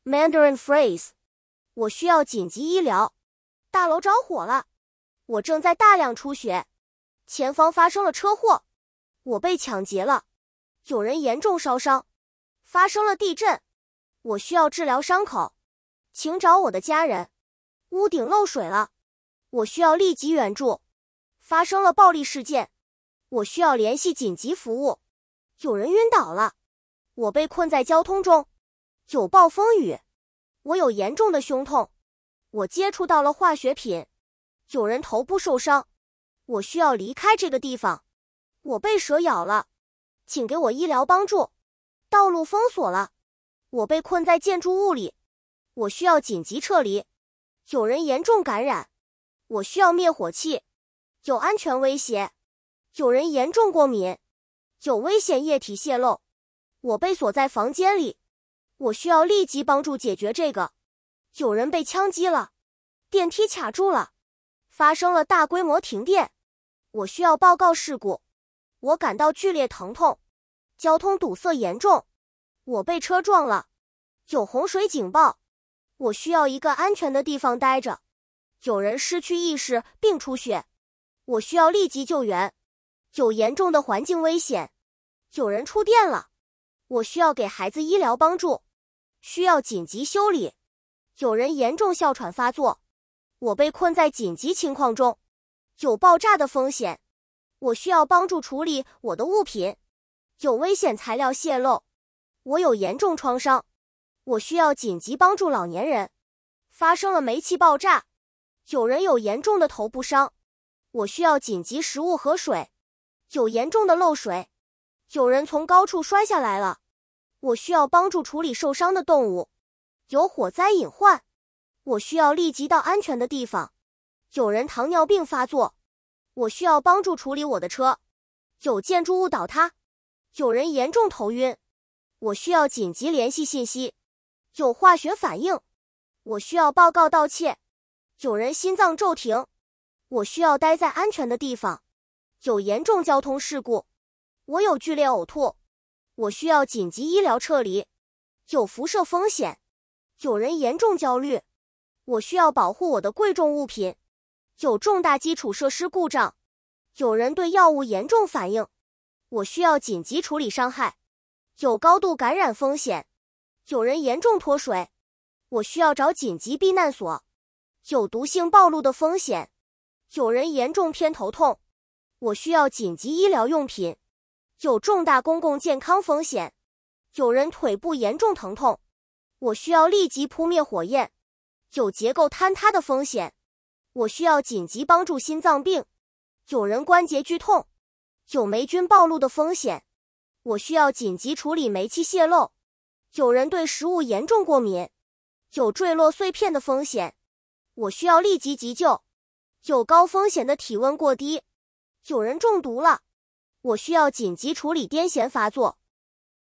Mandarin phrase。我需要紧急医疗。大楼着火了，我正在大量出血，前方发生了车祸，我被抢劫了，有人严重烧伤，发生了地震，我需要治疗伤口，请找我的家人。屋顶漏水了，我需要立即援助。发生了暴力事件，我需要联系紧急服务。有人晕倒了，我被困在交通中。有暴风雨，我有严重的胸痛，我接触到了化学品。有人头部受伤，我需要离开这个地方。我被蛇咬了，请给我医疗帮助。道路封锁了，我被困在建筑物里，我需要紧急撤离。有人严重感染，我需要灭火器。有安全威胁，有人严重过敏，有危险液体泄漏，我被锁在房间里，我需要立即帮助解决这个。有人被枪击了，电梯卡住了，发生了大规模停电，我需要报告事故。我感到剧烈疼痛，交通堵塞严重，我被车撞了，有洪水警报，我需要一个安全的地方待着。有人失去意识并出血，我需要立即救援。有严重的环境危险，有人触电了，我需要给孩子医疗帮助，需要紧急修理。有人严重哮喘发作，我被困在紧急情况中。有爆炸的风险，我需要帮助处理我的物品。有危险材料泄漏，我有严重创伤，我需要紧急帮助老年人。发生了煤气爆炸，有人有严重的头部伤，我需要紧急食物和水。有严重的漏水，有人从高处摔下来了，我需要帮助处理受伤的动物。有火灾隐患，我需要立即到安全的地方。有人糖尿病发作，我需要帮助处理我的车。有建筑物倒塌，有人严重头晕，我需要紧急联系信息。有化学反应，我需要报告盗窃。有人心脏骤停，我需要待在安全的地方。有严重交通事故，我有剧烈呕吐，我需要紧急医疗撤离。有辐射风险，有人严重焦虑，我需要保护我的贵重物品。有重大基础设施故障，有人对药物严重反应，我需要紧急处理伤害。有高度感染风险，有人严重脱水，我需要找紧急避难所。有毒性暴露的风险，有人严重偏头痛，我需要紧急医疗用品。有重大公共健康风险，有人腿部严重疼痛，我需要立即扑灭火焰。有结构坍塌的风险，我需要紧急帮助心脏病。有人关节剧痛，有霉菌暴露的风险，我需要紧急处理煤气泄漏。有人对食物严重过敏，有坠落碎片的风险，我需要立即急救。有高风险的体温过低，有人中毒了，我需要紧急处理癫痫发作。